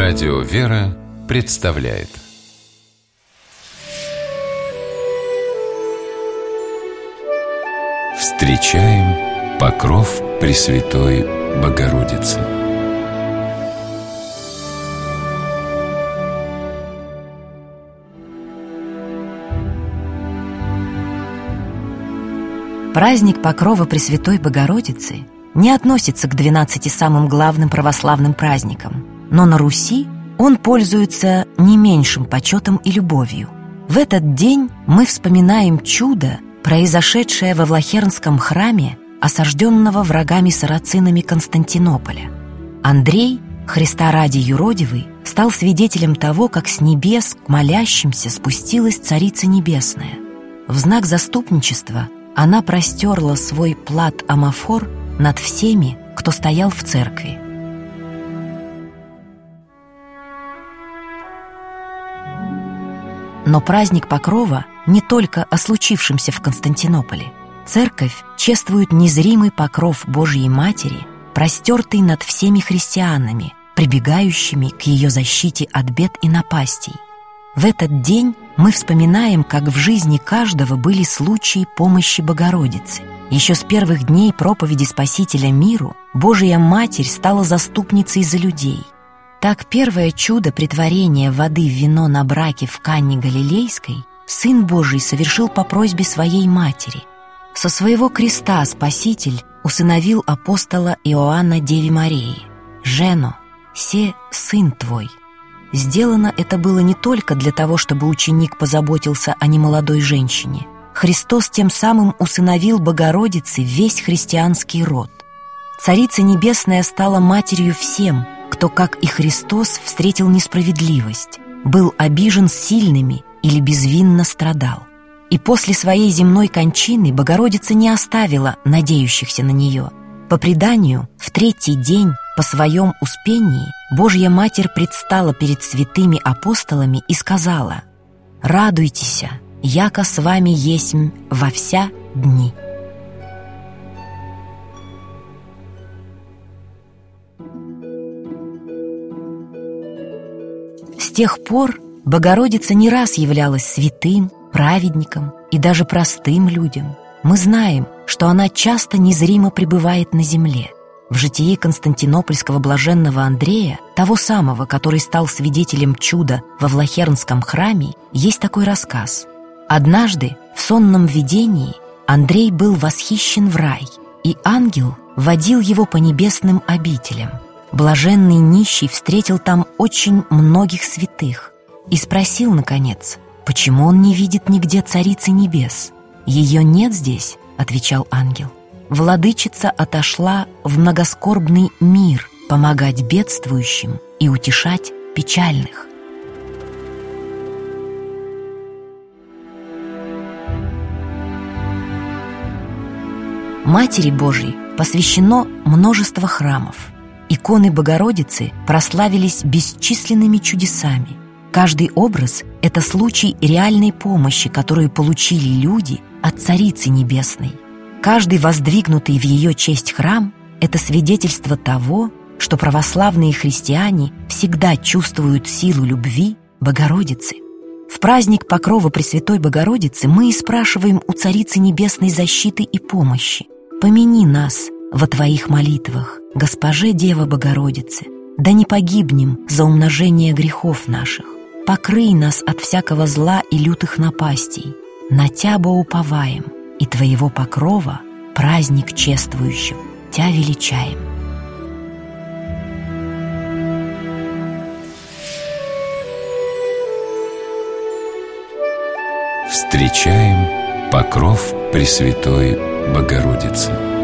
Радио «Вера» представляет Встречаем покров Пресвятой Богородицы. Праздник Покрова Пресвятой Богородицы не относится к 12 самым главным православным праздникам, но на Руси он пользуется не меньшим почетом и любовью. В этот день мы вспоминаем чудо, произошедшее во Влахернском храме, осажденного врагами-сарацинами Константинополя. Андрей, Христа ради юродивый, стал свидетелем того, как с небес к молящимся спустилась Царица Небесная. В знак заступничества она простерла свой плат-амафор над всеми, кто стоял в церкви. Но праздник Покрова не только о случившемся в Константинополе. Церковь чествует незримый покров Божьей Матери, простертый над всеми христианами, прибегающими к ее защите от бед и напастей. В этот день мы вспоминаем, как в жизни каждого были случаи помощи Богородицы. Еще с первых дней проповеди Спасителя миру Божья Матерь стала заступницей за людей. Так первое чудо претворения воды в вино на браке в Канне Галилейской Сын Божий совершил по просьбе своей матери. Со своего креста Спаситель усыновил апостола Иоанна Деве Марии: «Жено, се сын твой». Сделано это было не только для того, чтобы ученик позаботился о немолодой женщине. Христос тем самым усыновил Богородице весь христианский род. Царица Небесная стала матерью всем, кто, как и Христос, встретил несправедливость, был обижен сильными или безвинно страдал. И после своей земной кончины Богородица не оставила надеющихся на нее. По преданию, в третий день по своем успении Божья Матерь предстала перед святыми апостолами и сказала: «Радуйтесь, яко с вами есмь во вся дни». С тех пор Богородица не раз являлась святым, праведником и даже простым людям. Мы знаем, что она часто незримо пребывает на земле. В житии константинопольского блаженного Андрея, того самого, который стал свидетелем чуда во Влахернском храме, есть такой рассказ. Однажды в сонном видении Андрей был восхищен в рай, и ангел водил его по небесным обителям. Блаженный нищий встретил там очень многих святых и спросил, наконец, почему он не видит нигде Царицы Небес. «Ее нет здесь», — отвечал ангел. «Владычица отошла в многоскорбный мир помогать бедствующим и утешать печальных». Матери Божией посвящено множество храмов. Иконы Богородицы прославились бесчисленными чудесами. Каждый образ — это случай реальной помощи, которую получили люди от Царицы Небесной. Каждый воздвигнутый в ее честь храм — это свидетельство того, что православные христиане всегда чувствуют силу любви Богородицы. В праздник Покрова Пресвятой Богородицы мы и спрашиваем у Царицы Небесной защиты и помощи: «Помяни нас во Твоих молитвах, Госпоже Дева Богородице, да не погибнем за умножение грехов наших. Покрый нас от всякого зла и лютых напастей. На Тябо уповаем, и Твоего покрова, праздник чествующим, Тя величаем». Встречаем покров Пресвятой Богородицы.